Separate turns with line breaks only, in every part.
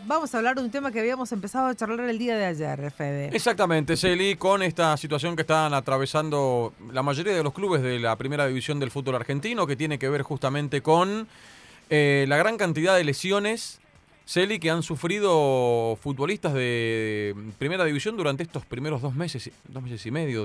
vamos a hablar de un tema que habíamos empezado a charlar el día de ayer, Fede.
Exactamente, Celi, con esta situación que están atravesando la mayoría de los clubes de la primera división del fútbol argentino, que tiene que ver justamente con la gran cantidad de lesiones, Celi, que han sufrido futbolistas de primera división durante estos primeros 2 meses y medio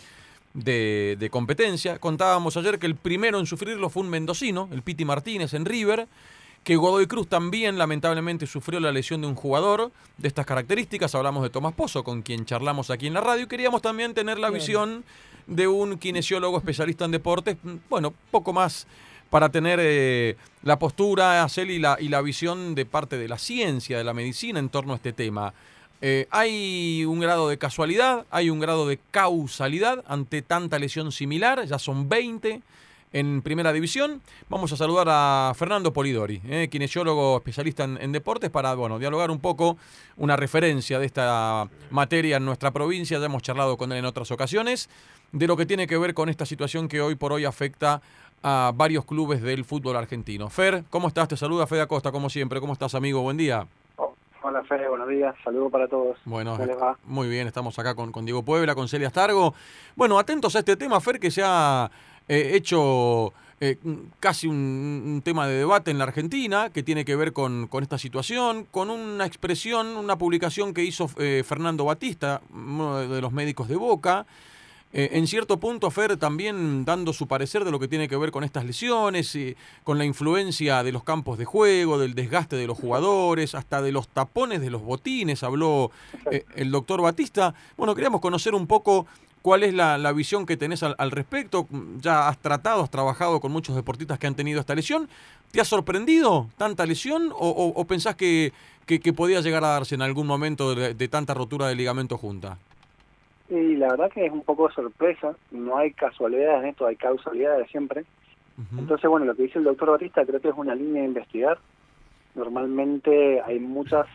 de competencia. Contábamos ayer que el primero en sufrirlo fue un mendocino, el Piti Martínez en River, que Godoy Cruz también lamentablemente sufrió la lesión de un jugador de estas características. Hablamos de Tomás Pozo, con quien charlamos aquí en la radio, y queríamos también tener la visión de un kinesiólogo especialista en deportes, bueno, poco más para tener la postura, Celi, y la visión de parte de la ciencia, de la medicina en torno a este tema. Hay un grado de casualidad, hay un grado de causalidad ante tanta lesión similar, ya son 20 en primera división. Vamos a saludar a Fernando Polidori, kinesiólogo especialista en deportes, para dialogar un poco, una referencia de esta materia en nuestra provincia. Ya hemos charlado con él en otras ocasiones, de lo que tiene que ver con esta situación que hoy por hoy afecta a varios clubes del fútbol argentino. Fer, ¿cómo estás? Te saluda Fede Acosta, como siempre. ¿Cómo estás, amigo? Buen día.
Hola Fede, buenos días, saludos para todos.
Bueno,
¿Cómo les va?
muy bien, estamos acá con Diego Puebla, con Celia Astargo. Bueno, atentos a este tema, Fer, que se ha hecho casi un tema de debate en la Argentina, que tiene que ver con esta situación, con una expresión, una publicación que hizo Fernando Batista, uno de los médicos de Boca. En cierto punto, Fer, también dando su parecer de lo que tiene que ver con estas lesiones, con la influencia de los campos de juego, del desgaste de los jugadores, hasta de los tapones de los botines, habló el doctor Batista. Bueno, queríamos conocer un poco cuál es la visión que tenés al respecto. Ya has trabajado con muchos deportistas que han tenido esta lesión. ¿Te ha sorprendido tanta lesión o pensás que podía llegar a darse en algún momento de tanta rotura de ligamento junta?
Y la verdad que es un poco sorpresa, no hay casualidades en esto, hay causalidades siempre. Entonces, bueno, lo que dice el doctor Batista creo que es una línea de investigar. Normalmente hay muchas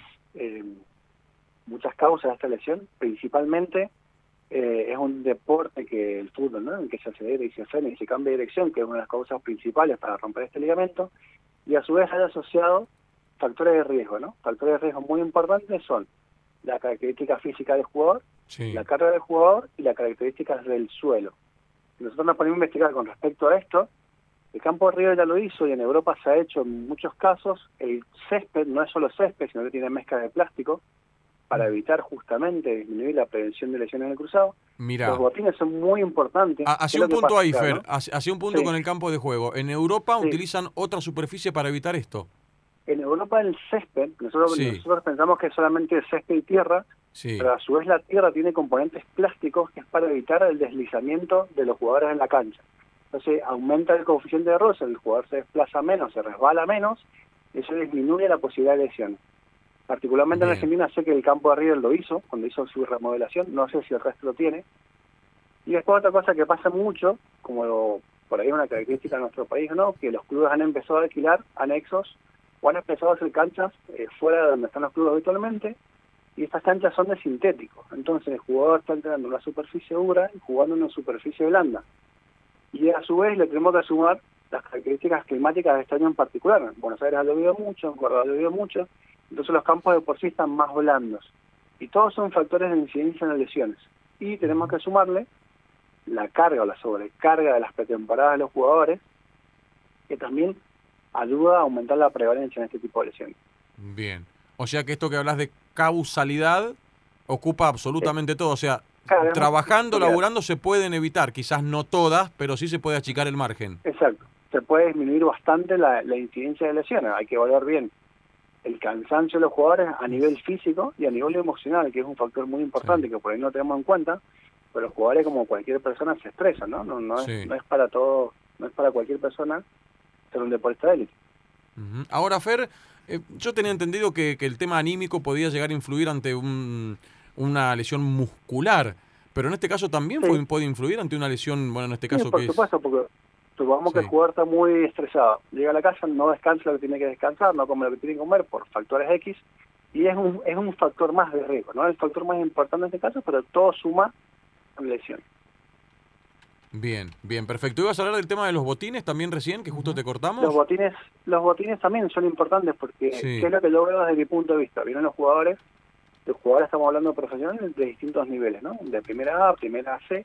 causas de esta lesión, principalmente es un deporte que el fútbol, ¿no? En que se acelera y se frena y se cambia de dirección, que es una de las causas principales para romper este ligamento, y a su vez hay asociado factores de riesgo, ¿no? Factores de riesgo muy importantes son la característica física del jugador,
sí,
la carga del jugador y las características del suelo. Si nosotros nos ponemos a investigar con respecto a esto, el campo de Río ya lo hizo y en Europa se ha hecho en muchos casos. El césped no es solo césped, sino que tiene mezcla de plástico para evitar justamente disminuir la prevención de lesiones en el cruzado.
Mirá.
Los botines son muy importantes.
Hacia un punto ahí, Fer,
¿no?
hacia un punto
Sí.
con el campo de juego. ¿En Europa
Sí.
utilizan otra superficie para evitar esto?
En Europa el césped, nosotros
Sí.
pensamos que es solamente césped y tierra,
Sí.
pero a su vez la tierra tiene componentes plásticos que es para evitar el deslizamiento de los jugadores en la cancha. Entonces aumenta el coeficiente de roce, el jugador se desplaza menos, se resbala menos, y eso disminuye la posibilidad de lesiones. Particularmente
Bien.
en Argentina sé que el campo de River lo hizo, cuando hizo su remodelación, no sé si el resto lo tiene. Y después otra cosa que pasa mucho, como por ahí una característica de nuestro país, ¿no? Que los clubes han empezado a alquilar anexos o han empezado a hacer canchas fuera de donde están los clubes habitualmente, y estas canchas son de sintético. Entonces el jugador está entrenando en una superficie dura y jugando en una superficie blanda. Y a su vez le tenemos que sumar las características climáticas de este año en particular. En Buenos Aires ha llovido mucho, en Córdoba ha llovido mucho, entonces los campos de por sí están más blandos. Y todos son factores de incidencia en las lesiones. Y tenemos que sumarle la carga o la sobrecarga de las pretemporadas de los jugadores, que también ayuda a aumentar la prevalencia en este tipo de lesiones.
Bien. O sea que esto que hablas de causalidad ocupa absolutamente todo. O sea,
Claro,
trabajando, laburando, se pueden evitar, quizás no todas, pero sí se puede achicar el margen.
Exacto. Se puede disminuir bastante la incidencia de lesiones. Hay que evaluar bien el cansancio de los jugadores a nivel físico y a nivel emocional, que es un factor muy importante, que por ahí no tenemos en cuenta, pero los jugadores, como cualquier persona, se estresan, ¿no? No es para todo, no es para cualquier persona ser un deportista de élite.
Ahora, Fer, yo tenía entendido que el tema anímico podía llegar a influir ante una lesión muscular, pero en este caso también puede influir ante una lesión, bueno, en este caso
por supuesto, porque supongamos que el jugador está muy estresado, llega a la casa, no descansa lo que tiene que descansar, no come lo que tiene que comer por factores X, y es un factor más de riesgo, no es el factor más importante en este caso, pero todo suma a la lesión.
Bien, bien, perfecto. ¿Ibas a hablar del tema de los botines también recién, que justo te cortamos?
Los botines también son importantes porque,
Sí.
¿qué es lo que yo veo desde mi punto de vista? Vienen los jugadores estamos hablando de profesionales de distintos niveles, ¿no? De primera A, primera C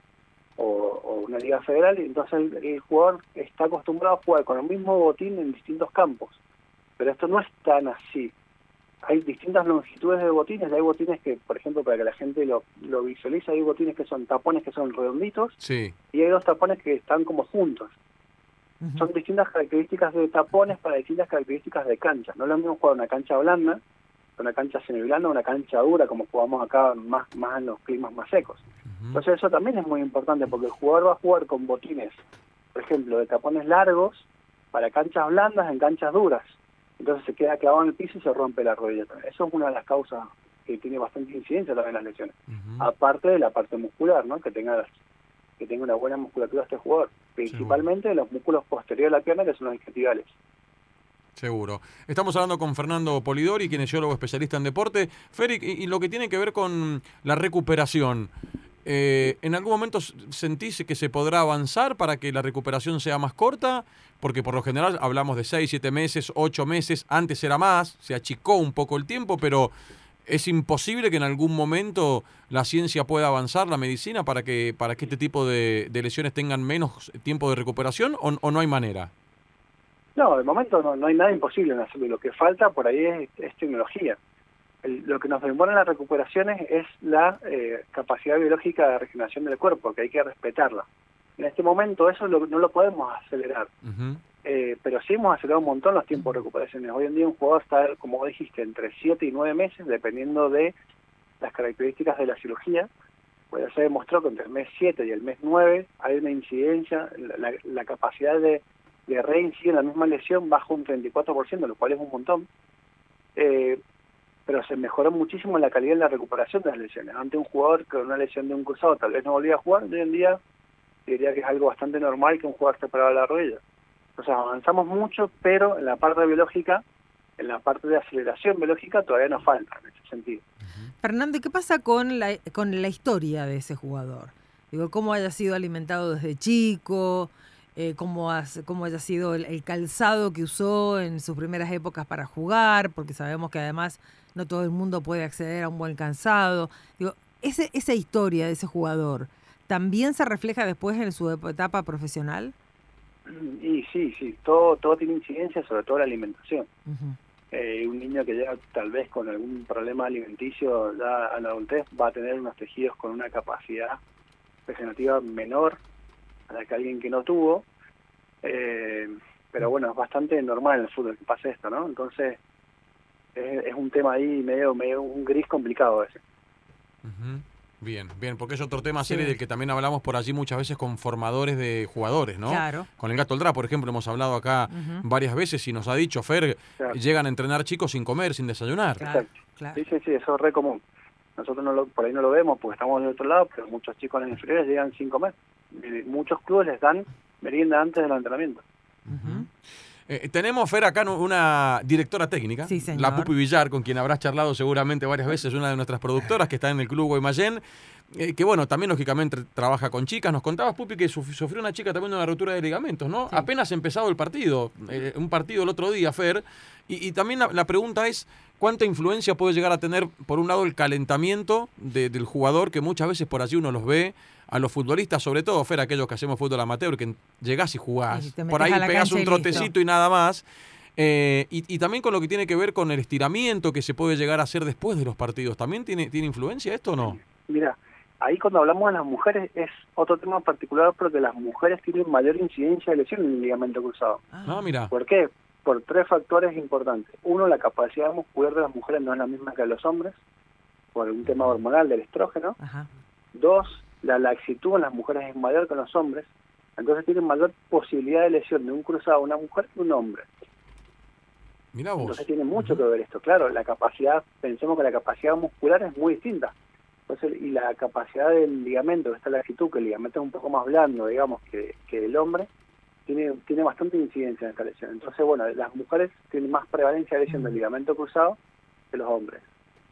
o una liga federal, y entonces el jugador está acostumbrado a jugar con el mismo botín en distintos campos. Pero esto no es tan así. Hay distintas longitudes de botines, hay botines que, por ejemplo, para que la gente lo visualice, hay botines que son tapones que son redonditos,
Sí.
y hay dos tapones que están como juntos. Son distintas características de tapones para distintas características de cancha. No es lo mismo jugar una cancha blanda, una cancha semiblanda, una cancha dura, como jugamos acá más en los climas más secos. Entonces eso también es muy importante, porque el jugador va a jugar con botines, por ejemplo, de tapones largos para canchas blandas en canchas duras. Entonces se queda clavado en el piso y se rompe la rodilla también. Eso es una de las causas que tiene bastante incidencia también en las lesiones. Aparte de la parte muscular, ¿no? Que tenga una buena musculatura este jugador. Principalmente los músculos posteriores de la pierna, que son los isquiotibiales.
Seguro. Estamos hablando con Fernando Polidori, kinesiólogo especialista en deporte. Feri, y lo que tiene que ver con la recuperación, ¿en algún momento sentís que se podrá avanzar para que la recuperación sea más corta? Porque por lo general hablamos de 6, 7 meses, 8 meses, antes era más, se achicó un poco el tiempo, pero ¿es imposible que en algún momento la ciencia pueda avanzar, la medicina, para que este tipo de lesiones tengan menos tiempo de recuperación o no hay manera?
No, de momento no hay nada imposible en hacerlo. Lo que falta por ahí es tecnología. Lo que nos demora en las recuperaciones es la capacidad biológica de regeneración del cuerpo, que hay que respetarla. En este momento eso no lo podemos acelerar, pero sí hemos acelerado un montón los tiempos de recuperaciones. Hoy en día un jugador está, como vos dijiste, entre 7 y 9 meses, dependiendo de las características de la cirugía. Pues ya se demostró que entre el mes 7 y el mes 9 hay una incidencia, la capacidad de reincidir en la misma lesión baja un 34%, lo cual es un montón. Pero se mejoró muchísimo la calidad de la recuperación de las lesiones. Antes un jugador con una lesión de un cruzado tal vez no volvía a jugar, hoy en día diría que es algo bastante normal que un jugador esté parado la rodilla. O sea, avanzamos mucho, pero en la parte biológica, en la parte de aceleración biológica todavía nos falta en ese sentido.
Fernando, ¿y qué pasa con la historia de ese jugador? Digo, cómo haya sido alimentado desde chico, cómo haya sido el calzado que usó en sus primeras épocas para jugar, porque sabemos que además no todo el mundo puede acceder a un buen calzado. Digo, esa historia de ese jugador, ¿también se refleja después en su etapa profesional?
Y sí, todo tiene incidencia, sobre todo la alimentación. Un niño que llega tal vez con algún problema alimenticio ya a la adultez va a tener unos tejidos con una capacidad regenerativa menor a la que alguien que no tuvo, pero bueno, es bastante normal en el fútbol que pase esto, ¿no? Entonces es un tema ahí medio un gris complicado ese.
Bien, porque es otro tema serio del que también hablamos por allí muchas veces con formadores de jugadores, ¿no?
Claro.
Con el Gato Oldrá, por ejemplo, hemos hablado acá varias veces y nos ha dicho, Fer, llegan a entrenar chicos sin comer, sin desayunar.
Claro. Sí, eso es re común. Nosotros por ahí no lo vemos porque estamos del otro lado, pero muchos chicos en las inferiores llegan sin comer. Muchos clubes les dan merienda antes del entrenamiento.
Tenemos, Fer, acá una directora técnica,
sí,
la Pupi Villar, con quien habrás charlado seguramente varias veces, una de nuestras productoras que está en el Club Guaymallén, que bueno, también lógicamente trabaja con chicas. Nos contabas, Pupi, que sufrió una chica también de una rotura de ligamentos, ¿no? Sí. Apenas empezado el partido, un partido el otro día, Fer, y también la pregunta es, ¿cuánta influencia puede llegar a tener, por un lado, el calentamiento del jugador, que muchas veces por allí uno los ve, a los futbolistas, sobre todo, Fer, aquellos que hacemos fútbol amateur, que llegás y jugás, por ahí pegás un trotecito y nada más, y también con lo que tiene que ver con el estiramiento que se puede llegar a hacer después de los partidos, ¿también tiene influencia esto o no?
Mira, ahí cuando hablamos de las mujeres es otro tema particular porque las mujeres tienen mayor incidencia de lesión en el ligamento cruzado.
Mira.
¿Por qué? Por 3 factores importantes. Uno, la capacidad muscular de las mujeres no es la misma que de los hombres, por un tema hormonal del estrógeno. 2, la laxitud en las mujeres es mayor que en los hombres, entonces tienen mayor posibilidad de lesión de un cruzado una mujer que un hombre.
Mirá vos.
Entonces tiene mucho que ver esto. Claro, la capacidad, pensemos que la capacidad muscular es muy distinta. Entonces, y la capacidad del ligamento, que está la laxitud, que el ligamento es un poco más blando, digamos, que el hombre, tiene bastante incidencia en esta lesión. Entonces, bueno, las mujeres tienen más prevalencia de lesión del ligamento cruzado que los hombres.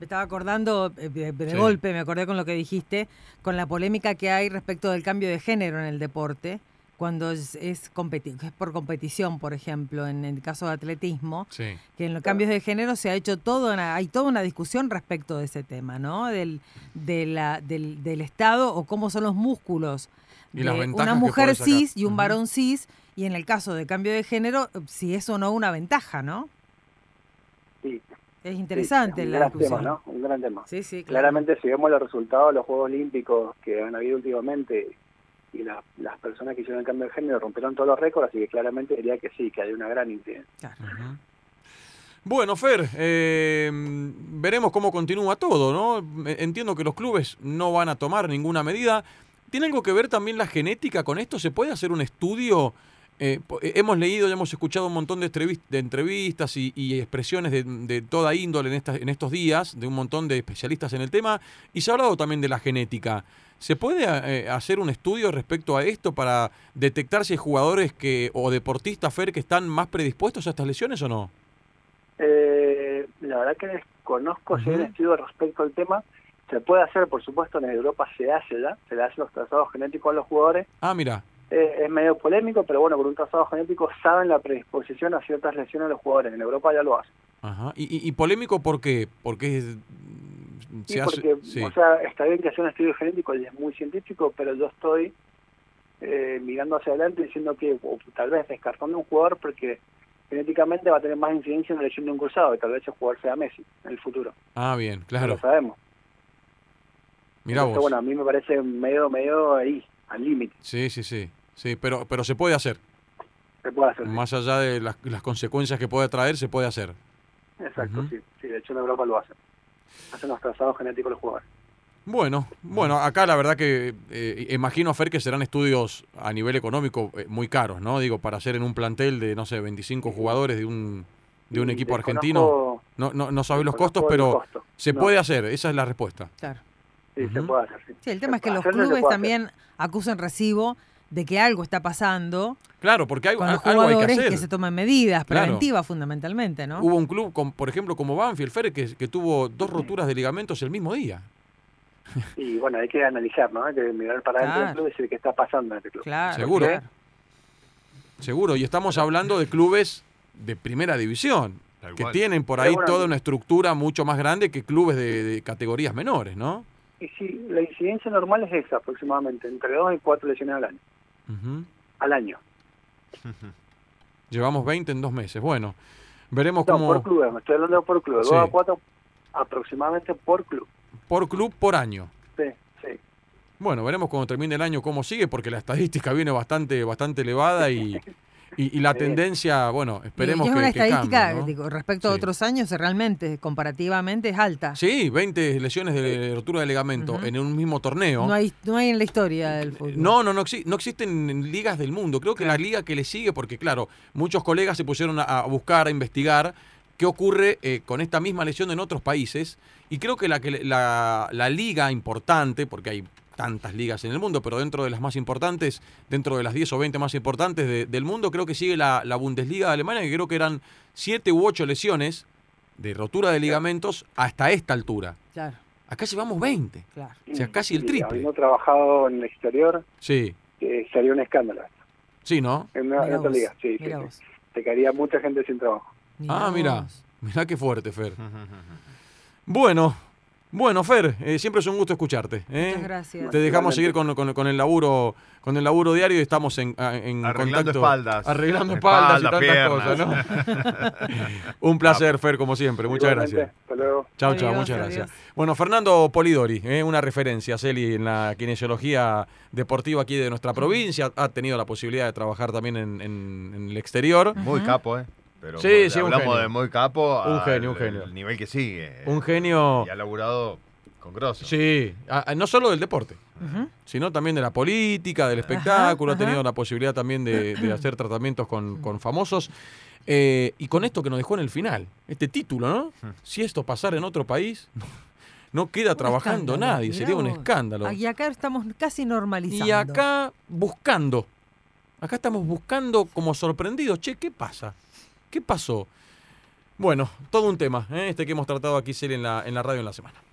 Me estaba acordando, de
Sí.
golpe, me acordé con lo que dijiste, con la polémica que hay respecto del cambio de género en el deporte, cuando es por competición, por ejemplo, en el caso de atletismo,
Sí.
que en los cambios de género se ha hecho hay toda una discusión respecto de ese tema, ¿no? Del estado o cómo son los músculos
Y las
de
ventajas
una
que
mujer
puede sacar.
cis y un
Ujú.
varón cis, y en el caso de cambio de género, si es o no una ventaja, ¿no?
Sí,
Es
sí,
interesante
un
la
gran
discusión.
tema, ¿no? Un gran tema.
Sí, sí, claro.
Claramente, si vemos los resultados de los Juegos Olímpicos que han habido últimamente y las personas que hicieron el cambio de género rompieron todos los récords, así que claramente diría que sí, que hay una gran incidencia.
Claro.
Ujú. Bueno, Fer, veremos cómo continúa todo, ¿no? Entiendo que los clubes no van a tomar ninguna medida. ¿Tiene algo que ver también la genética con esto? ¿Se puede hacer un estudio? Hemos leído y hemos escuchado un montón de entrevistas y expresiones de toda índole en estos días, de un montón de especialistas en el tema, y se ha hablado también de la genética. ¿Se puede hacer un estudio respecto a esto para detectar si hay jugadores o deportistas, Fer, que están más predispuestos a estas lesiones o no?
La verdad que desconozco si hay un
Ujú.
estudio respecto al tema. Se puede hacer, por supuesto, en Europa se hace ya, se le hacen los trazados genéticos a los jugadores.
Ah, mira.
Es medio polémico, pero bueno, con un trazado genético saben la predisposición a ciertas lesiones de los jugadores. En Europa ya lo hacen.
Ajá. ¿Y polémico por qué? Porque
Sí, porque,
sí.
o sea, está bien que sea un estudio genético y es muy científico, pero yo estoy mirando hacia adelante diciendo que, o tal vez descartando un jugador porque genéticamente va a tener más incidencia en la lesión de un cruzado, y tal vez ese jugador sea Messi en el futuro.
Ah, bien,
No
claro.
lo sabemos.
Mirá
Entonces,
vos.
bueno, a mí me parece medio ahí, al límite.
Sí, sí, sí. Sí, pero se puede hacer.
Se puede hacer. Sí.
Más allá de las consecuencias que puede traer, se puede hacer.
Exacto,
Ujú.
sí. Sí, de hecho en Europa lo hacen. Hacen los trazados genéticos los jugadores.
Bueno, acá la verdad que imagino, Fer, que serán estudios a nivel económico muy caros, ¿no? Digo, para hacer en un plantel de, no sé, 25 jugadores de un equipo argentino. No sabés los costos,
desconozco el
pero
costo.
se
No,
puede hacer, esa es la respuesta.
Claro.
Sí, se
Ujú.
puede hacer, sí.
Sí, el tema es que los
Hacerlo se
clubes
puede
también acusan recibo de que algo está pasando
Claro, porque
con los
algo hay que
jugadores,
hacer.
que se toman medidas
Claro.
preventivas fundamentalmente, ¿no?
Hubo un club, por ejemplo, como Banfield, Fer, que tuvo 2 roturas de ligamentos el mismo día.
Y bueno, hay que analizar, ¿no? Hay que mirar para adentro del
Claro.
club y decir qué está pasando en este club.
Claro.
Seguro.
claro.
Seguro, y estamos hablando de clubes de primera división,
Tal
que
cual.
tienen por
Pero
ahí
bueno,
toda una estructura mucho más grande que clubes de categorías menores, ¿no?
Y sí, la incidencia normal es esa aproximadamente, entre 2 y 4 lesiones al año.
Ujú.
Al año.
Llevamos 20 en 2 meses. Bueno, veremos
No,
cómo
por clubes, me estoy hablando por clubes.
Sí.
2 a 4 aproximadamente por club.
por club por año.
Sí, sí.
Bueno, veremos cuando termine el año cómo sigue, porque la estadística viene bastante elevada y la tendencia, bueno, esperemos
y es una
que
estadística,
cambie, ¿no?
digo, respecto a
Sí.
otros años, realmente, comparativamente, es alta.
Sí, 20 lesiones de rotura de ligamento
Ujú.
en un mismo torneo.
No hay en la historia del fútbol.
No existen en ligas del mundo. Creo que la liga que le sigue, porque claro, muchos colegas se pusieron a buscar, a investigar qué ocurre con esta misma lesión en otros países. Y creo que la liga importante, porque hay tantas ligas en el mundo, pero dentro de las más importantes, dentro de las 10 o 20 más importantes del mundo, creo que sigue la Bundesliga de Alemania, que creo que eran 7 u 8 lesiones de rotura de ligamentos hasta esta altura.
Claro,
Acá llevamos 20.
claro.
O sea, casi el triple.
Habiendo trabajado en el exterior,
Sí,
sería un escándalo.
sí, ¿no?
En
Mirá
otra
vos,
liga, sí, sí,
mirá
sí.
vos.
Se quedaría mucha gente sin trabajo.
Mirá
vos.
qué fuerte, Fer. Bueno, Fer, siempre es un gusto escucharte.
Muchas gracias.
Te dejamos
Igualmente.
seguir con el laburo diario y estamos en
Arreglando
contacto.
espaldas.
Arreglando espaldas y tantas
Piernas.
cosas, ¿no? Un placer, Fer, como siempre. Muchas
Igualmente,
gracias.
hasta luego.
Chao,
Adiós,
muchas
adiós.
gracias. Bueno, Fernando Polidori, una referencia, Celi, en la kinesiología deportiva aquí de nuestra provincia. Ha tenido la posibilidad de trabajar también en el exterior.
Muy capo, ¿eh? Pero
Sí, sí, un
hablamos
genio.
de muy capo.
Un genio.
El nivel que sigue.
Un genio.
Y ha laburado con grosso.
Sí, no solo del deporte,
Ujú.
sino también de la política, del espectáculo.
ajá.
Ha tenido la posibilidad también de hacer tratamientos con famosos. Y con esto que nos dejó en el final, este título, ¿no? Si esto pasara en otro país, no queda
Un
trabajando
escándalo,
nadie,
mirá
sería un
vos.
escándalo.
Y acá estamos casi normalizando.
Y acá buscando, acá estamos buscando como sorprendidos, che, ¿qué pasa? ¿Qué pasó? Bueno, todo un tema, este que hemos tratado aquí, Celi, en la radio en la semana.